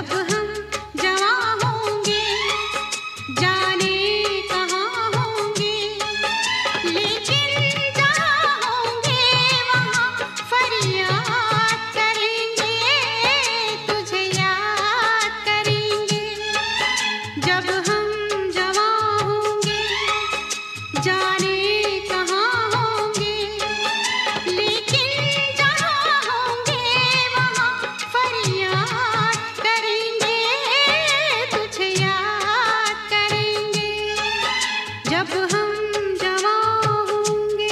जब हम जवां होंगे जाने कहाँ होंगे, लेकिन जहाँ होंगे वहाँ फरियाद करेंगे, तुझे याद करेंगे। जब हम जवां होंगे जाने कहाँ होंगे, लेकिन जहाँ होंगे वहाँ फरियाद करेंगे, तुझे याद करेंगे। जब हम जवां होंगे।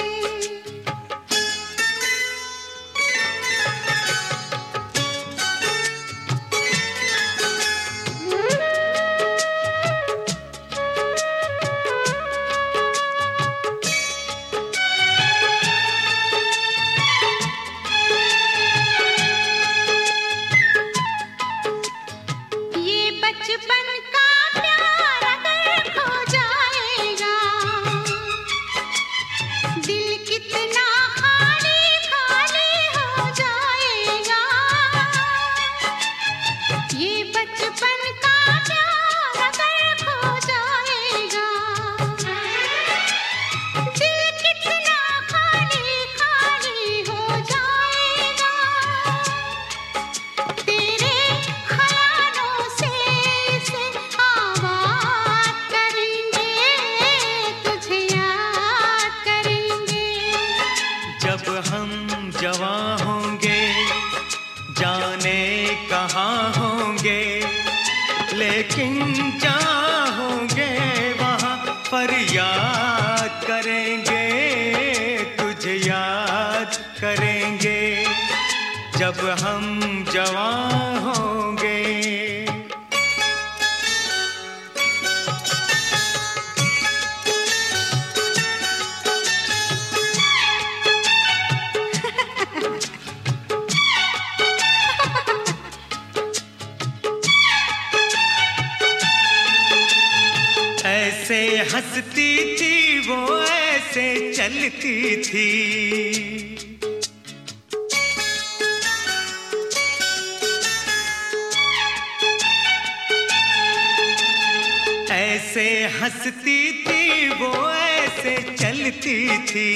ये बचपन का प्यार अगर खो जाएगा, दिल कितना खाली खाली हो जाएगा। ये बचपन का प्यार अगर खो जाएगा, दिल कितना खाली खाली हो जाएगा। तेरे ख्यालों से इसे आबाद करेंगे, तुझे याद करेंगे। जब हम जवां होंगे जाने कहाँ होंगे, लेकिन जहाँ होंगे वहाँ फरियाद करेंगे, तुझे याद करेंगे। जब हम जवां होंगे। ऐसे हंसती थी वो, ऐसे चलती थी, ऐसे हंसती थी वो, ऐसे चलती थी।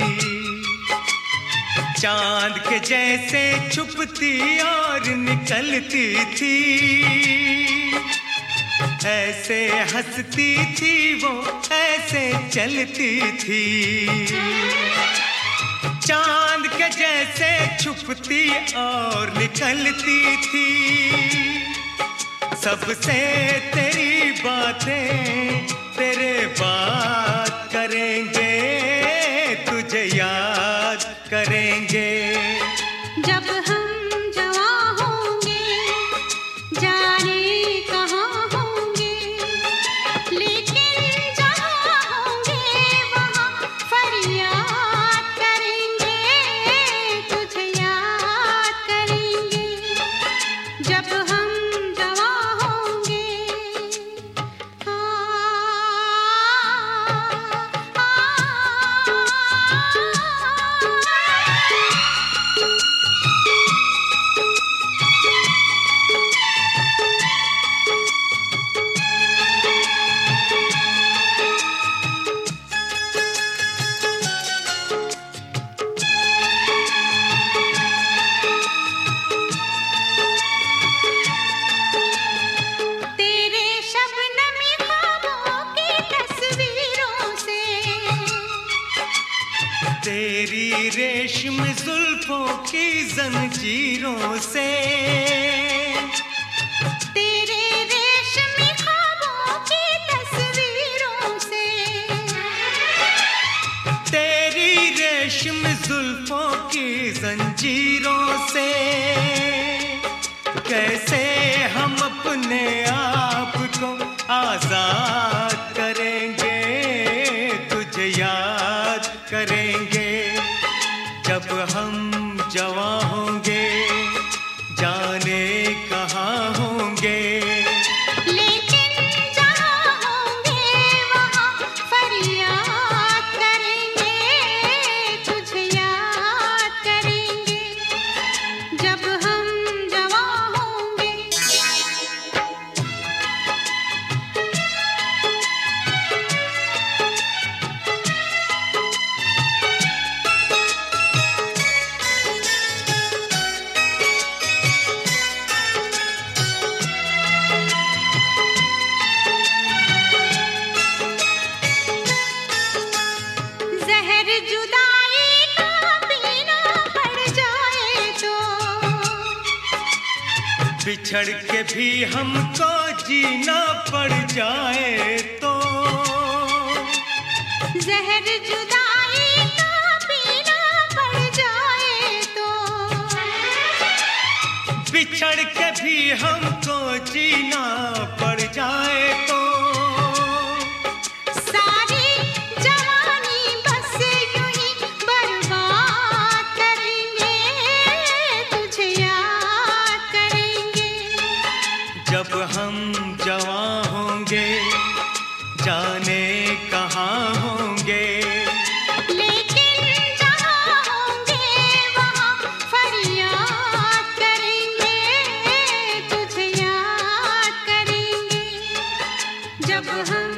चांद के जैसे छुपती और निकलती थी, ऐसे हंसती थी वो, ऐसे चलती थी। चांद के जैसे छुपती और निकलती थी। सबसे तेरी बातें तेरे बात करेंगे, तुझे याद करेंगे। जब हम जवां होंगे जाने कहाँ होंगे, लेकिन जहाँ होंगे वहाँ फरियाद करेंगे, तुझे याद करेंगे। जब हम जवां होंगे। तेरे शबनमी ख्वाबों की तस्वीरों से, तेरी रेशम जुल्फों की जंजीरों से, तेरे रेशमी ख्वाबों की तस्वीरों से, तेरी रेशम जुल्फों की जंजीरों से। कैसे हम अपने आप को आजाद करेंगे, तुझे याद करेंगे। जब हम जवां होंगे जाने बिछड़ के भी हमको जीना पड़ जाए तो जहर जुदाई का पीना पड़ जाए तो बिछड़ के भी हमको जीना पड़ जाए तो सारी जवानी बस यूं ही बर्बाद करेंगे, तुझे याद करेंगे। जब हम जवां होंगे जाने कहाँ होंगे, लेकिन जहाँ होंगे वहाँ फरियाद करेंगे, तुझे याद करेंगे। जब हम